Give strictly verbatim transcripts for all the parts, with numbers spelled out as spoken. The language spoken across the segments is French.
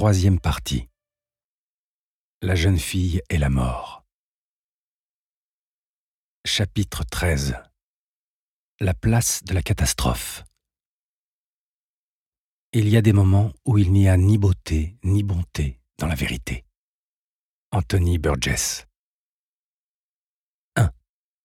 Troisième partie. La jeune fille et la mort. Chapitre treize. La place de la catastrophe. Il y a des moments où il n'y a ni beauté ni bonté dans la vérité. Anthony Burgess. un.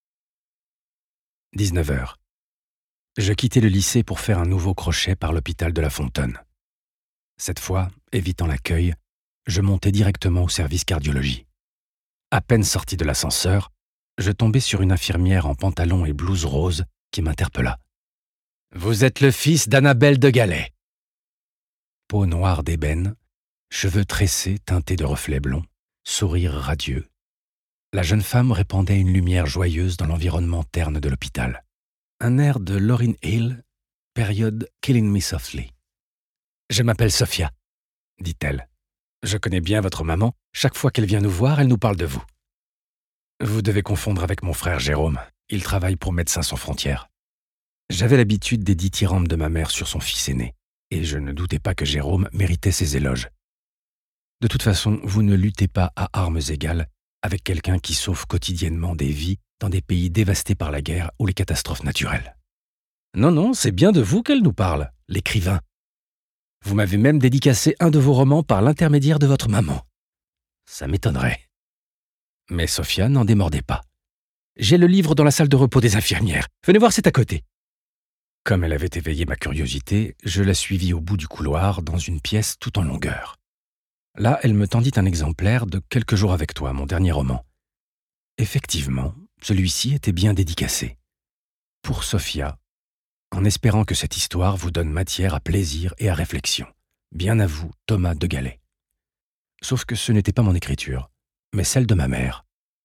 dix-neuf heures. Je quittais le lycée pour faire un nouveau crochet par l'hôpital de La Fontaine. Cette fois, évitant l'accueil, je montais directement au service cardiologie. À peine sorti de l'ascenseur, je tombai sur une infirmière en pantalon et blouse rose qui m'interpella. « Vous êtes le fils d'Annabelle de Galais. » Peau noire d'ébène, cheveux tressés teintés de reflets blonds, sourire radieux. La jeune femme répandait une lumière joyeuse dans l'environnement terne de l'hôpital. Un air de Lauryn Hill, période Killing Me Softly. « Je m'appelle Sophia, » dit-elle. « Je connais bien votre maman. Chaque fois qu'elle vient nous voir, elle nous parle de vous. » Vous devez confondre avec mon frère Jérôme. Il travaille pour Médecins sans frontières. J'avais l'habitude des dithyrambes de ma mère sur son fils aîné, et je ne doutais pas que Jérôme méritait ses éloges. De toute façon, vous ne luttez pas à armes égales avec quelqu'un qui sauve quotidiennement des vies dans des pays dévastés par la guerre ou les catastrophes naturelles. Non, non, c'est bien de vous qu'elle nous parle, l'écrivain. Vous m'avez même dédicacé un de vos romans par l'intermédiaire de votre maman. Ça m'étonnerait. Mais Sophia n'en démordait pas. J'ai le livre dans la salle de repos des infirmières. Venez voir, c'est à côté. Comme elle avait éveillé ma curiosité, je la suivis au bout du couloir dans une pièce tout en longueur. Là, elle me tendit un exemplaire de Quelques jours avec toi, mon dernier roman. Effectivement, celui-ci était bien dédicacé. Pour Sophia, en espérant que cette histoire vous donne matière à plaisir et à réflexion. Bien à vous, Thomas de Galais. Sauf que ce n'était pas mon écriture, mais celle de ma mère.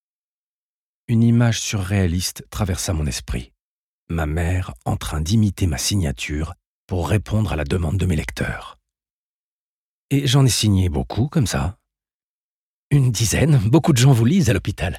Une image surréaliste traversa mon esprit. Ma mère en train d'imiter ma signature pour répondre à la demande de mes lecteurs. Et j'en ai signé beaucoup, comme ça. Une dizaine, beaucoup de gens vous lisent à l'hôpital.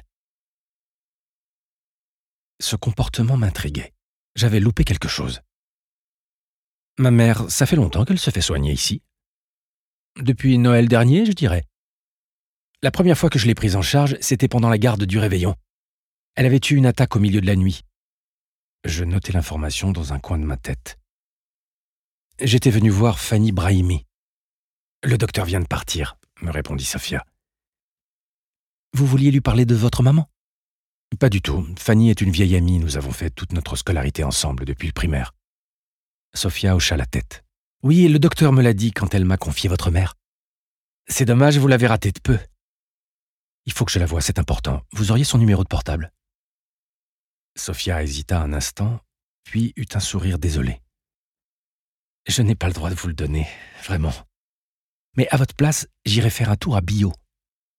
Ce comportement m'intriguait. J'avais loupé quelque chose. Ma mère, ça fait longtemps qu'elle se fait soigner ici. Depuis Noël dernier, je dirais. La première fois que je l'ai prise en charge, c'était pendant la garde du réveillon. Elle avait eu une attaque au milieu de la nuit. Je notais l'information dans un coin de ma tête. J'étais venu voir Fanny Brahimi. Le docteur vient de partir, me répondit Sophia. Vous vouliez lui parler de votre maman ? Pas du tout. Fanny est une vieille amie, nous avons fait toute notre scolarité ensemble depuis le primaire. Sophia hocha la tête. Oui, le docteur me l'a dit quand elle m'a confié votre mère. C'est dommage, vous l'avez ratée de peu. Il faut que je la voie, c'est important. Vous auriez son numéro de portable ? Sophia hésita un instant, puis eut un sourire désolé. Je n'ai pas le droit de vous le donner, vraiment. Mais à votre place, j'irai faire un tour à Bio. Pourquoi ?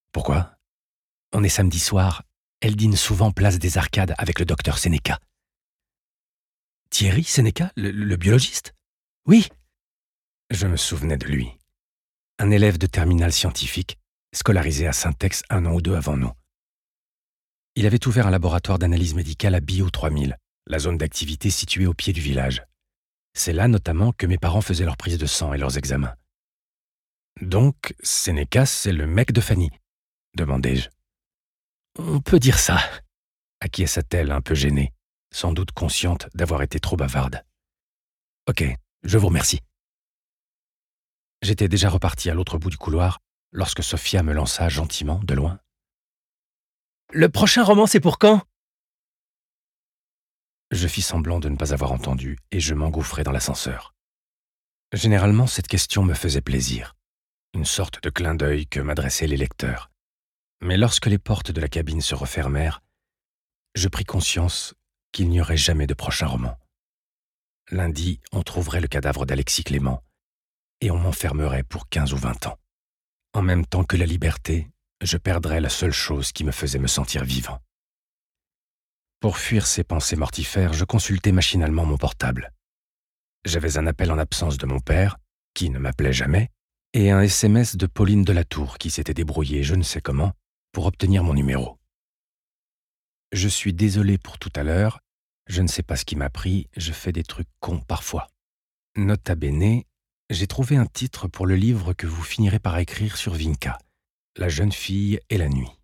On est samedi soir. Elle dîne souvent place des Arcades avec le docteur Sénéca. Thierry Sénéca, le, le biologiste ? Oui. Je me souvenais de lui. Un élève de terminale scientifique, scolarisé à Saint-Ex un an ou deux avant nous. Il avait ouvert un laboratoire d'analyse médicale à Bio trois mille, la zone d'activité située au pied du village. C'est là notamment que mes parents faisaient leurs prises de sang et leurs examens. Donc, Sénéca, c'est le mec de Fanny ? Demandai-je. On peut dire ça, acquiesça-t-elle un peu gênée, sans doute consciente d'avoir été trop bavarde. Ok, je vous remercie. J'étais déjà reparti à l'autre bout du couloir lorsque Sophia me lança gentiment, de loin. Le prochain roman, c'est pour quand ? Je fis semblant de ne pas avoir entendu et je m'engouffrai dans l'ascenseur. Généralement, cette question me faisait plaisir, une sorte de clin d'œil que m'adressaient les lecteurs. Mais lorsque les portes de la cabine se refermèrent, je pris conscience qu'il n'y aurait jamais de prochain roman. Lundi, on trouverait le cadavre d'Alexis Clément et on m'enfermerait pour quinze ou vingt ans. En même temps que la liberté, je perdrais la seule chose qui me faisait me sentir vivant. Pour fuir ces pensées mortifères, je consultai machinalement mon portable. J'avais un appel en absence de mon père, qui ne m'appelait jamais, et un S M S de Pauline Delatour qui s'était débrouillée je ne sais comment pour obtenir mon numéro. Je suis désolé pour tout à l'heure, je ne sais pas ce qui m'a pris, je fais des trucs cons parfois. Nota bene, J'ai trouvé un titre pour le livre que vous finirez par écrire sur Vinka, La jeune fille et la nuit.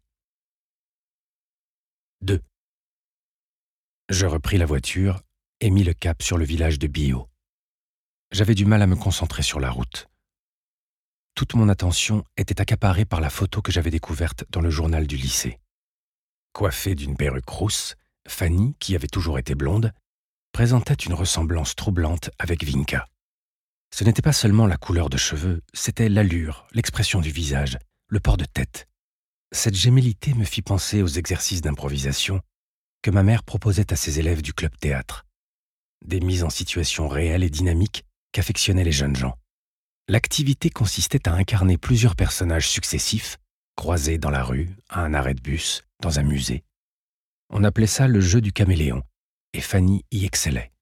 deux. Je repris la voiture et mis le cap sur le village de Bio. J'avais du mal à me concentrer sur la route. Toute mon attention était accaparée par la photo que j'avais découverte dans le journal du lycée. Coiffée d'une perruque rousse, Fanny, qui avait toujours été blonde, présentait une ressemblance troublante avec Vinka. Ce n'était pas seulement la couleur de cheveux, c'était l'allure, l'expression du visage, le port de tête. Cette gémellité me fit penser aux exercices d'improvisation que ma mère proposait à ses élèves du club théâtre. Des mises en situation réelles et dynamiques qu'affectionnaient les jeunes gens. L'activité consistait à incarner plusieurs personnages successifs, croisés dans la rue, à un arrêt de bus, dans un musée. On appelait ça le jeu du caméléon, et Fanny y excellait.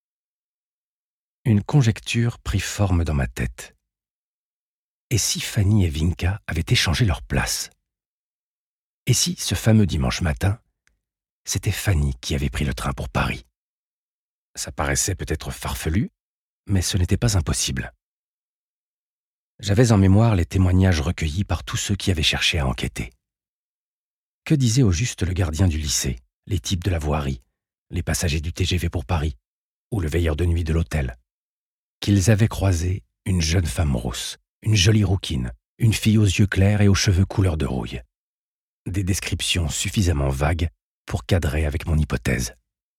Une conjecture prit forme dans ma tête. Et si Fanny et Vinka avaient échangé leurs places? Et si, ce fameux dimanche matin, c'était Fanny qui avait pris le train pour Paris? Ça paraissait peut-être farfelu, mais ce n'était pas impossible. J'avais en mémoire les témoignages recueillis par tous ceux qui avaient cherché à enquêter. Que disait au juste le gardien du lycée, les types de la voirie, les passagers du T G V pour Paris, ou le veilleur de nuit de l'hôtel? Qu'ils avaient croisé une jeune femme rousse, une jolie rouquine, une fille aux yeux clairs et aux cheveux couleur de rouille. Des descriptions suffisamment vagues pour cadrer avec mon hypothèse.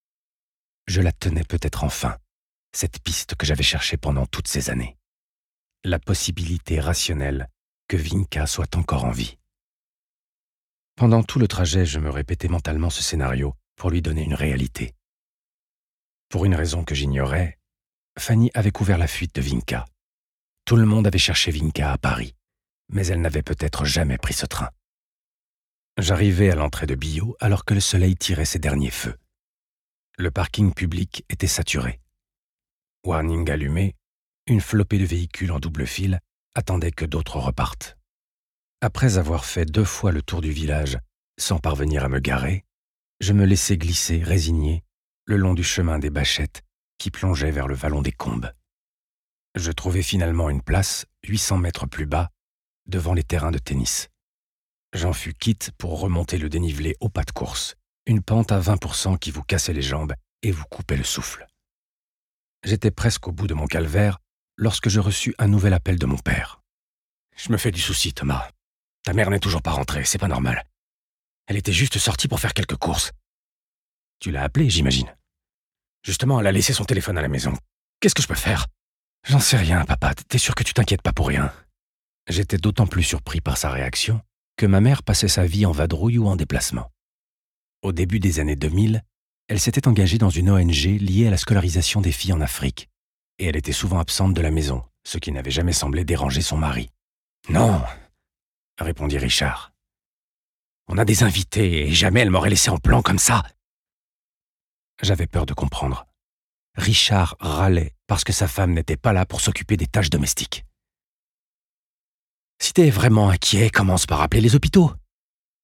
Je la tenais peut-être enfin, cette piste que j'avais cherchée pendant toutes ces années. La possibilité rationnelle que Vinka soit encore en vie. Pendant tout le trajet, je me répétais mentalement ce scénario pour lui donner une réalité. Pour une raison que j'ignorais, Fanny avait couvert la fuite de Vinka. Tout le monde avait cherché Vinka à Paris, mais elle n'avait peut-être jamais pris ce train. J'arrivais à l'entrée de Bio alors que le soleil tirait ses derniers feux. Le parking public était saturé. Warning allumé, une flopée de véhicules en double file attendait que d'autres repartent. Après avoir fait deux fois le tour du village sans parvenir à me garer, je me laissai glisser, résigné, le long du chemin des Bâchettes qui plongeait vers le vallon des Combes. Je trouvai finalement une place, huit cents mètres plus bas, devant les terrains de tennis. J'en fus quitte pour remonter le dénivelé au pas de course, une pente à vingt pour cent qui vous cassait les jambes et vous coupait le souffle. J'étais presque au bout de mon calvaire lorsque je reçus un nouvel appel de mon père. « Je me fais du souci, Thomas. Ta mère n'est toujours pas rentrée, c'est pas normal. Elle était juste sortie pour faire quelques courses. Tu l'as appelée, j'imagine. Justement, elle a laissé son téléphone à la maison. Qu'est-ce que je peux faire? J'en sais rien, papa. T'es sûr que tu t'inquiètes pas pour rien? » J'étais d'autant plus surpris par sa réaction que ma mère passait sa vie en vadrouille ou en déplacement. Au début des années deux mille, elle s'était engagée dans une O N G liée à la scolarisation des filles en Afrique, et elle était souvent absente de la maison, ce qui n'avait jamais semblé déranger son mari. « Non !» répondit Richard. « On a des invités et jamais elle m'aurait laissé en plan comme ça. » J'avais peur de comprendre. Richard râlait parce que sa femme n'était pas là pour s'occuper des tâches domestiques. « Si t'es vraiment inquiet, commence par appeler les hôpitaux. »« D'accord, »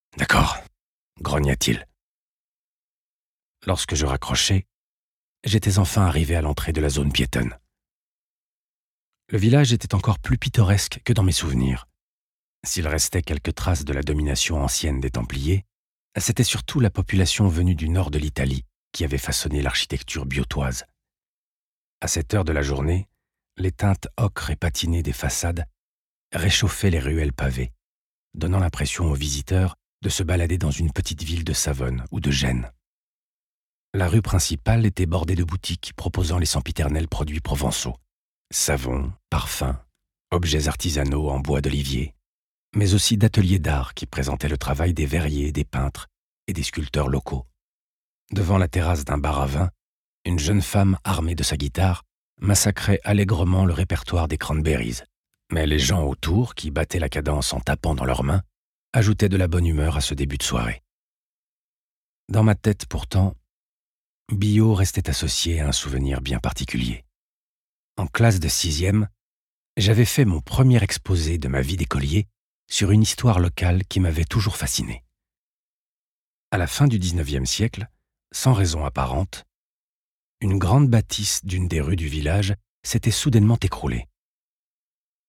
grogna-t-il. Lorsque je raccrochai, j'étais enfin arrivé à l'entrée de la zone piétonne. Le village était encore plus pittoresque que dans mes souvenirs. S'il restait quelques traces de la domination ancienne des Templiers, c'était surtout la population venue du nord de l'Italie qui avait façonné l'architecture biotoise. À cette heure de la journée, les teintes ocre et patinées des façades réchauffaient les ruelles pavées, donnant l'impression aux visiteurs de se balader dans une petite ville de Savone ou de Gênes. La rue principale était bordée de boutiques proposant les sempiternels produits provençaux. Savons, parfums, objets artisanaux en bois d'olivier, mais aussi d'ateliers d'art qui présentaient le travail des verriers, des peintres et des sculpteurs locaux. Devant la terrasse d'un bar à vin, une jeune femme armée de sa guitare massacrait allègrement le répertoire des Cranberries. Mais les gens autour, qui battaient la cadence en tapant dans leurs mains, ajoutaient de la bonne humeur à ce début de soirée. Dans ma tête, pourtant, Bio restait associé à un souvenir bien particulier. En classe de sixième, j'avais fait mon premier exposé de ma vie d'écolier sur une histoire locale qui m'avait toujours fasciné. À la fin du dix-neuvième siècle, sans raison apparente, une grande bâtisse d'une des rues du village s'était soudainement écroulée.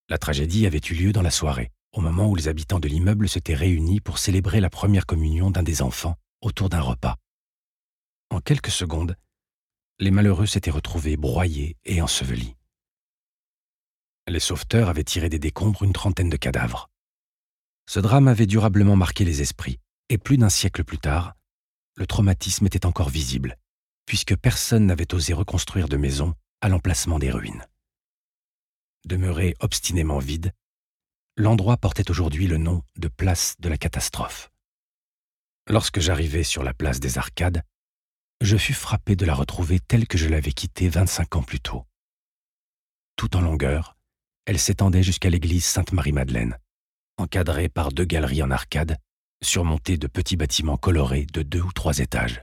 La tragédie avait eu lieu dans la soirée, au moment où les habitants de l'immeuble s'étaient réunis pour célébrer la première communion d'un des enfants autour d'un repas. En quelques secondes, les malheureux s'étaient retrouvés broyés et ensevelis. Les sauveteurs avaient tiré des décombres une trentaine de cadavres. Ce drame avait durablement marqué les esprits, et plus d'un siècle plus tard, le traumatisme était encore visible, puisque personne n'avait osé reconstruire de maison à l'emplacement des ruines. Demeuré obstinément vide, l'endroit portait aujourd'hui le nom de place de la catastrophe. Lorsque j'arrivai sur la place des Arcades, je fus frappé de la retrouver telle que je l'avais quittée vingt-cinq ans plus tôt. Tout en longueur, elle s'étendait jusqu'à l'église Sainte-Marie-Madeleine, encadrée par deux galeries en arcade, surmontées de petits bâtiments colorés de deux ou trois étages.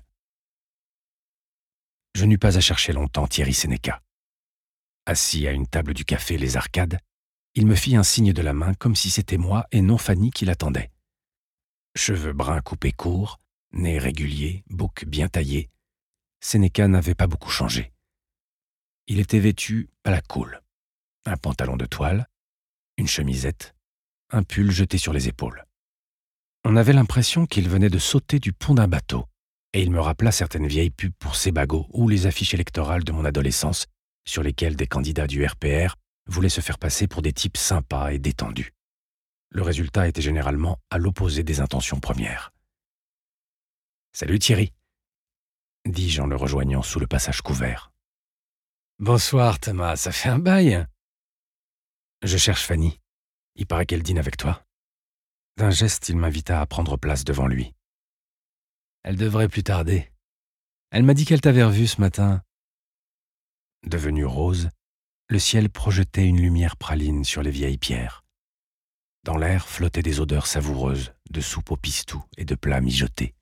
Je n'eus pas à chercher longtemps Thierry Sénéca. Assis à une table du café Les Arcades, il me fit un signe de la main comme si c'était moi et non Fanny qui l'attendait. Cheveux bruns coupés courts, nez régulier, bouc bien taillé, Sénéca n'avait pas beaucoup changé. Il était vêtu à la cool. Un pantalon de toile, une chemisette, un pull jeté sur les épaules. On avait l'impression qu'il venait de sauter du pont d'un bateau, et il me rappela certaines vieilles pubs pour Sebago ou les affiches électorales de mon adolescence, sur lesquelles des candidats du R P R voulaient se faire passer pour des types sympas et détendus. Le résultat était généralement à l'opposé des intentions premières. « Salut Thierry !» dis-je en le rejoignant sous le passage couvert. « Bonsoir Thomas, ça fait un bail !»« Je cherche Fanny. Il paraît qu'elle dîne avec toi. » D'un geste, il m'invita à prendre place devant lui. « Elle devrait plus tarder. Elle m'a dit qu'elle t'avait revu ce matin. » Devenu rose, le ciel projetait une lumière praline sur les vieilles pierres. Dans l'air flottaient des odeurs savoureuses de soupe au pistou et de plats mijotés.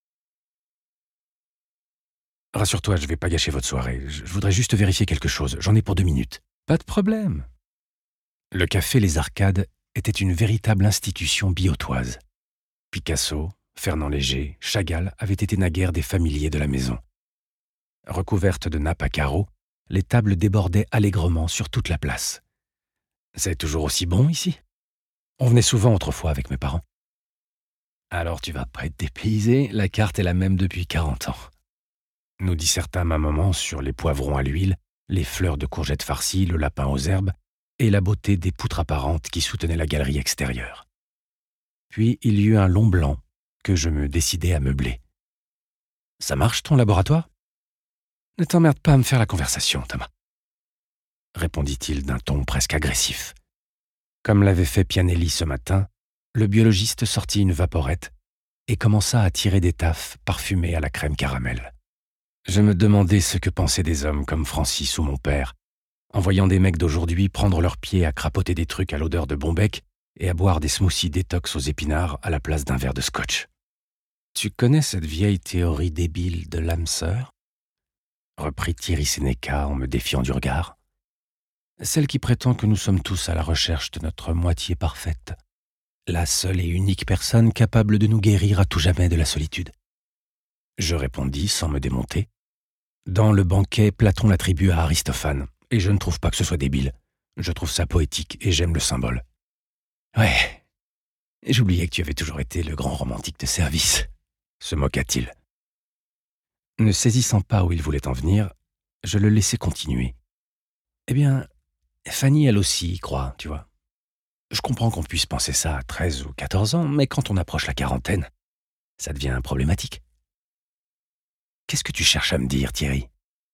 « Rassure-toi, je ne vais pas gâcher votre soirée. Je voudrais juste vérifier quelque chose. J'en ai pour deux minutes. »« Pas de problème. » Le café Les Arcades était une véritable institution biotoise. Picasso, Fernand Léger, Chagall avaient été naguère des familiers de la maison. Recouvertes de nappes à carreaux, les tables débordaient allègrement sur toute la place. « C'est toujours aussi bon ici ? On venait souvent autrefois avec mes parents. »« Alors tu vas pas être dépaysé, la carte est la même depuis quarante ans. » Nous dissertâmes un moment sur les poivrons à l'huile, les fleurs de courgettes farcies, le lapin aux herbes et la beauté des poutres apparentes qui soutenaient la galerie extérieure. Puis il y eut un long blanc que je me décidai à meubler. « Ça marche ton laboratoire ? » « Ne t'emmerde pas à me faire la conversation, Thomas, » répondit-il d'un ton presque agressif. Comme l'avait fait Pianelli ce matin, le biologiste sortit une vaporette et commença à tirer des taffes parfumées à la crème caramel. Je me demandais ce que pensaient des hommes comme Francis ou mon père, en voyant des mecs d'aujourd'hui prendre leurs pieds à crapoter des trucs à l'odeur de Bombec et à boire des smoothies détox aux épinards à la place d'un verre de scotch. « Tu connais cette vieille théorie débile de l'âme sœur ?» reprit Thierry Sénéca en me défiant du regard. « Celle qui prétend que nous sommes tous à la recherche de notre moitié parfaite, la seule et unique personne capable de nous guérir à tout jamais de la solitude. » Je répondis sans me démonter. Dans le banquet, Platon l'attribue à Aristophane, et je ne trouve pas que ce soit débile. Je trouve ça poétique et j'aime le symbole. Ouais, j'oubliais que tu avais toujours été le grand romantique de service, se moqua-t-il. Ne saisissant pas où il voulait en venir, je le laissai continuer. Eh bien, Fanny, elle aussi y croit, tu vois. Je comprends qu'on puisse penser ça à treize ou quatorze ans, mais quand on approche la quarantaine, ça devient problématique. Qu'est-ce que tu cherches à me dire, Thierry ?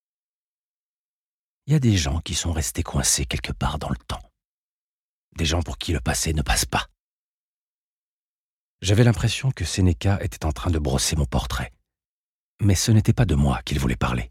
Il y a des gens qui sont restés coincés quelque part dans le temps. Des gens pour qui le passé ne passe pas. J'avais l'impression que Sénéca était en train de brosser mon portrait. Mais ce n'était pas de moi qu'il voulait parler.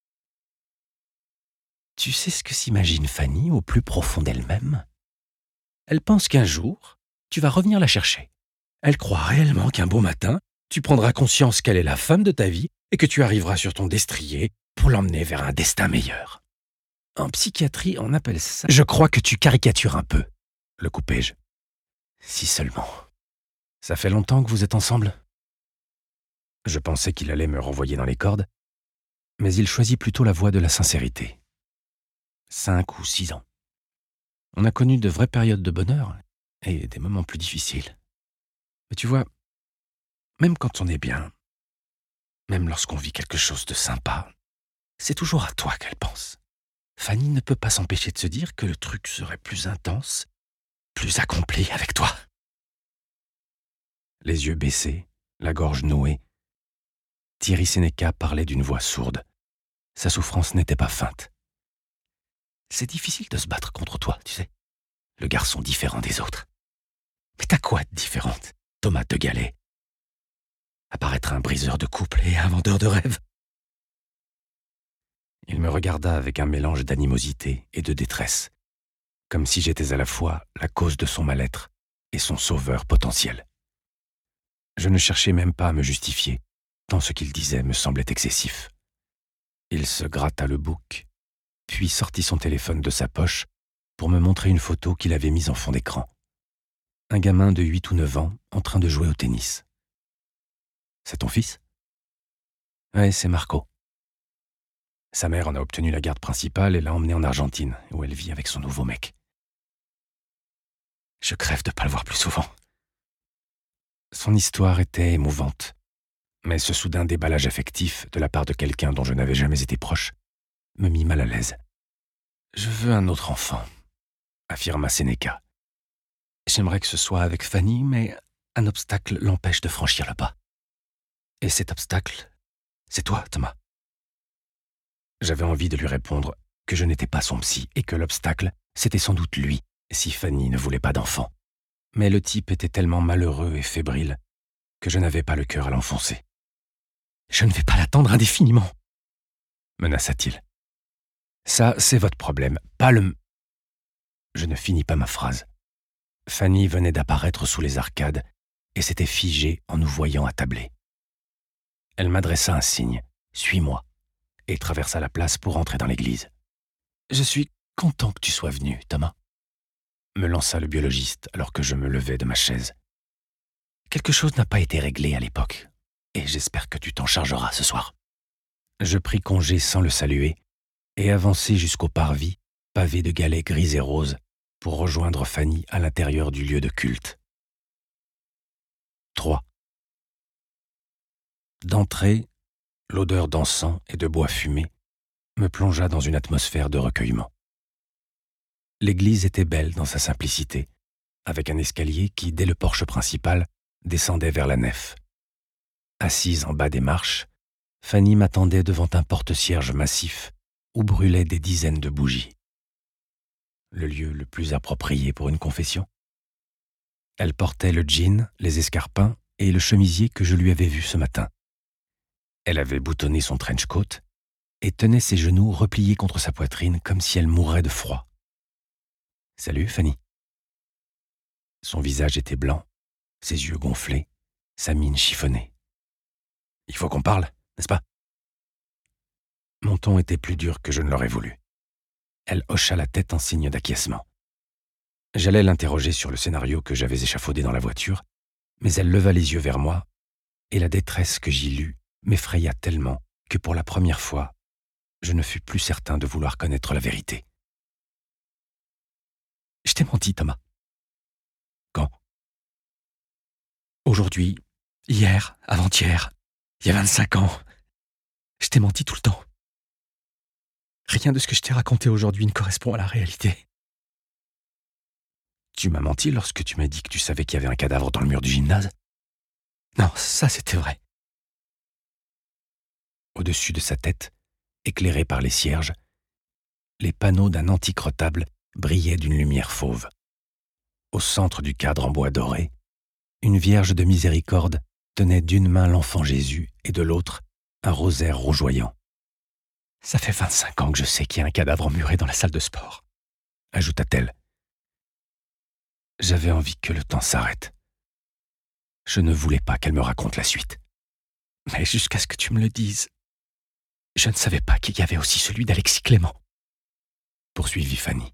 Tu sais ce que s'imagine Fanny au plus profond d'elle-même ? Elle pense qu'un jour, tu vas revenir la chercher. Elle croit réellement qu'un beau matin, tu prendras conscience qu'elle est la femme de ta vie et que tu arriveras sur ton destrier pour l'emmener vers un destin meilleur. En psychiatrie, on appelle ça... Je crois que tu caricatures un peu, le coupai-je. Si seulement. Ça fait longtemps que vous êtes ensemble ? Je pensais qu'il allait me renvoyer dans les cordes, mais il choisit plutôt la voie de la sincérité. Cinq ou six ans. On a connu de vraies périodes de bonheur et des moments plus difficiles. Mais tu vois, même quand on est bien, même lorsqu'on vit quelque chose de sympa, c'est toujours à toi qu'elle pense. Fanny ne peut pas s'empêcher de se dire que le truc serait plus intense, plus accompli avec toi. Les yeux baissés, la gorge nouée, Thierry Sénéca parlait d'une voix sourde. Sa souffrance n'était pas feinte. C'est difficile de se battre contre toi, tu sais. Le garçon différent des autres. Mais t'as quoi de différente, Thomas de Galais? À part être un briseur de couple et un vendeur de rêves. Il me regarda avec un mélange d'animosité et de détresse, comme si j'étais à la fois la cause de son mal-être et son sauveur potentiel. Je ne cherchais même pas à me justifier, tant ce qu'il disait me semblait excessif. Il se gratta le bouc, puis sortit son téléphone de sa poche pour me montrer une photo qu'il avait mise en fond d'écran. Un gamin de huit ou neuf ans en train de jouer au tennis. « C'est ton fils ?»« Ouais, c'est Marco. Sa mère en a obtenu la garde principale et l'a emmené en Argentine, où elle vit avec son nouveau mec. Je crève de ne pas le voir plus souvent. » Son histoire était émouvante, mais ce soudain déballage affectif de la part de quelqu'un dont je n'avais jamais été proche me mit mal à l'aise. « Je veux un autre enfant, » affirma Sénéca. « J'aimerais que ce soit avec Fanny, mais un obstacle l'empêche de franchir le pas. Et cet obstacle, c'est toi, Thomas. » J'avais envie de lui répondre que je n'étais pas son psy et que l'obstacle, c'était sans doute lui, si Fanny ne voulait pas d'enfant. Mais le type était tellement malheureux et fébrile que je n'avais pas le cœur à l'enfoncer. « Je ne vais pas l'attendre indéfiniment, » menaça-t-il. « Ça, c'est votre problème, pas le... » Je ne finis pas ma phrase. Fanny venait d'apparaître sous les arcades et s'était figée en nous voyant attablés. Elle m'adressa un signe, « Suis-moi », et traversa la place pour entrer dans l'église. « Je suis content que tu sois venu, Thomas », me lança le biologiste alors que je me levais de ma chaise. « Quelque chose n'a pas été réglé à l'époque, et j'espère que tu t'en chargeras ce soir. » Je pris congé sans le saluer et avançai jusqu'au parvis, pavé de galets gris et roses, pour rejoindre Fanny à l'intérieur du lieu de culte. trois. D'entrée, l'odeur d'encens et de bois fumé me plongea dans une atmosphère de recueillement. L'église était belle dans sa simplicité, avec un escalier qui, dès le porche principal, descendait vers la nef. Assise en bas des marches, Fanny m'attendait devant un porte-cierge massif où brûlaient des dizaines de bougies. Le lieu le plus approprié pour une confession. Elle portait le jean, les escarpins et le chemisier que je lui avais vu ce matin. Elle avait boutonné son trench coat et tenait ses genoux repliés contre sa poitrine comme si elle mourait de froid. « Salut, Fanny. » Son visage était blanc, ses yeux gonflés, sa mine chiffonnée. « Il faut qu'on parle, n'est-ce pas ?» Mon ton était plus dur que je ne l'aurais voulu. Elle hocha la tête en signe d'acquiescement. J'allais l'interroger sur le scénario que j'avais échafaudé dans la voiture, mais elle leva les yeux vers moi, et la détresse que j'y lus m'effraya tellement que pour la première fois, je ne fus plus certain de vouloir connaître la vérité. « Je t'ai menti, Thomas. » »« Quand ?»« Aujourd'hui, hier, avant-hier, il y a vingt-cinq ans. Je t'ai menti tout le temps. Rien de ce que je t'ai raconté aujourd'hui ne correspond à la réalité. » »« Tu m'as menti lorsque tu m'as dit que tu savais qu'il y avait un cadavre dans le mur du gymnase ? » ?»« Non, ça c'était vrai. » Au-dessus de sa tête, éclairé par les cierges, les panneaux d'un antique retable brillaient d'une lumière fauve. Au centre du cadre en bois doré, une vierge de miséricorde tenait d'une main l'enfant Jésus et de l'autre un rosaire rougeoyant. « Ça fait vingt-cinq ans que je sais qu'il y a un cadavre emmuré dans la salle de sport, » ajouta-t-elle. J'avais envie que le temps s'arrête. Je ne voulais pas qu'elle me raconte la suite. Mais jusqu'à ce que tu me le dises, je ne savais pas qu'il y avait aussi celui d'Alexis Clément, poursuivit Fanny.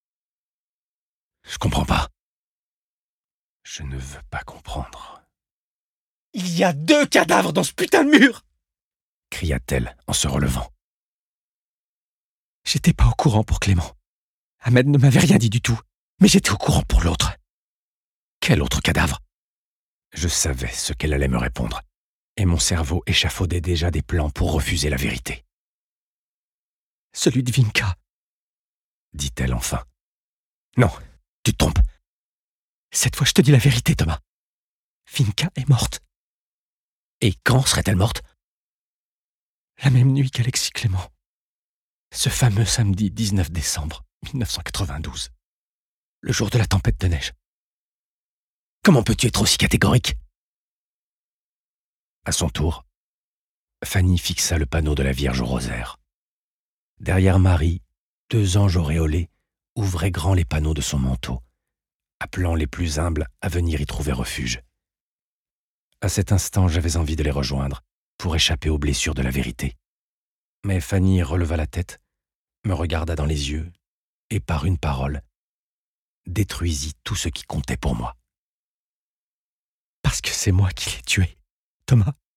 Je comprends pas. Je ne veux pas comprendre. Il y a deux cadavres dans ce putain de mur, cria-t-elle en se relevant. J'étais pas au courant pour Clément. Ahmed ne m'avait rien dit du tout. Mais j'étais au courant pour l'autre. Quel autre cadavre? Je savais ce qu'elle allait me répondre, et mon cerveau échafaudait déjà des plans pour refuser la vérité. Celui de Vinka, dit-elle enfin. Non, tu te trompes. Cette fois, je te dis la vérité, Thomas. Vinka est morte. Et quand serait-elle morte? La même nuit qu'Alexis Clément. Ce fameux samedi dix-neuf décembre mille neuf cent quatre-vingt-douze. Le jour de la tempête de neige. Comment peux-tu être aussi catégorique? À son tour, Fanny fixa le panneau de la Vierge au rosaire. Derrière Marie, deux anges auréolés ouvraient grand les panneaux de son manteau, appelant les plus humbles à venir y trouver refuge. À cet instant, j'avais envie de les rejoindre pour échapper aux blessures de la vérité. Mais Fanny releva la tête, me regarda dans les yeux et, par une parole, détruisit tout ce qui comptait pour moi. Parce que c'est moi qui l'ai tué, Thomas.